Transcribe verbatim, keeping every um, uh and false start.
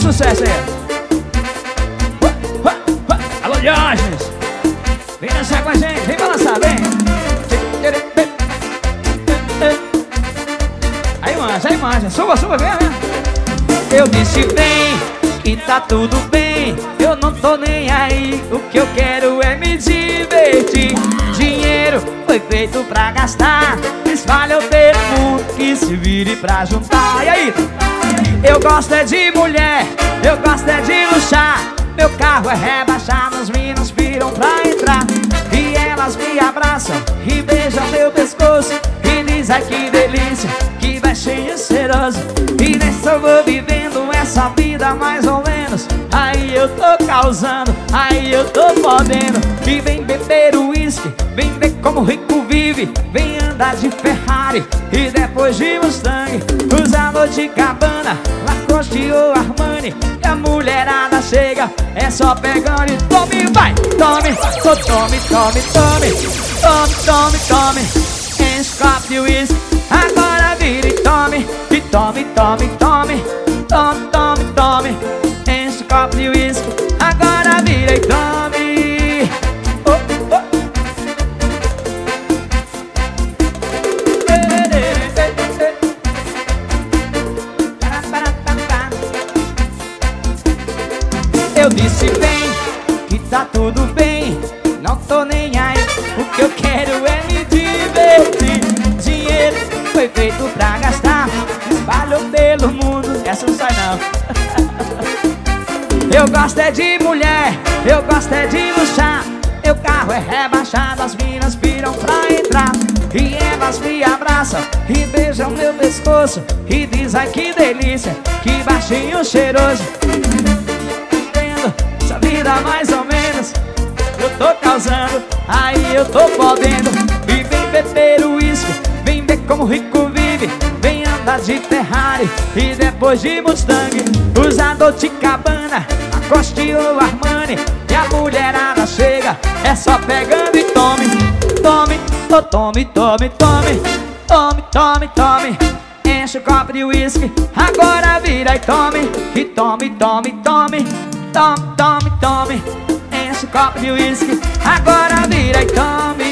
sucesso aí. Alô, Diógenes, vem dançar com a gente, vem balançar, vem. Aí manja, aí manja, suba, suba, vem, vem. Eu disse vem, que tá tudo bem, eu não tô nem aí, o que eu quero é me divertir. Dinheiro foi feito pra gastar, espalha pelo mundo que se vire pra juntar. E aí? Eu gosto é de mulher, eu gosto é de luxar. Meu carro é rebaixado, as minas viram pra entrar. E elas me abraçam e beijam meu pescoço e diz ai que delícia, que baixinho cheiroso. E nessa eu vou vivendo essa vida mais ou menos. Aí eu tô causando, aí eu tô podendo. E vem beber o uísque, vem ver como o rico vive. Vem andar de Ferrari e depois de Mustang. Usar Dolce and Gabbana, Lacoste ou Armani. E a mulherada chega, é só pegando e tome, vai, tome, oh, tome, tome, tome, tome, tome, tome. Enche o copo de uísque, agora vira e tome, e tome, tome, tome, tome, tome, tome. Enche o copo de uísque, agora vira e tome. Oh, oh. Eu disse bem, que tá tudo bem, não tô nem aí, o que eu quero é me divertir. Dinheiro foi feito pra gastar, espalhou pelo mundo, essa não sai não. Eu gosto é de mulher, eu gosto é de luxar. Meu carro é rebaixado, as minas piram pra entrar. E elas me abraçam e beijam meu pescoço e diz ai que delícia, que baixinho cheiroso. Essa vida mais ou menos eu tô causando, aí eu tô podendo. E vem beber o uísque, vem ver como o rico vive. Vem andar de Ferrari e depois de Mustang. Usar Dolce and Gabbana, Lacoste ou Armani. E a mulherada chega, é só pegando e tome. Tome, oh, tome, tome, tome. Tome, tome, tome. Enche o copo de uísque, agora vira e tome. E tome, tome, tome. Tome, tome, tome. Enche o copo de uísque, agora vira e tome.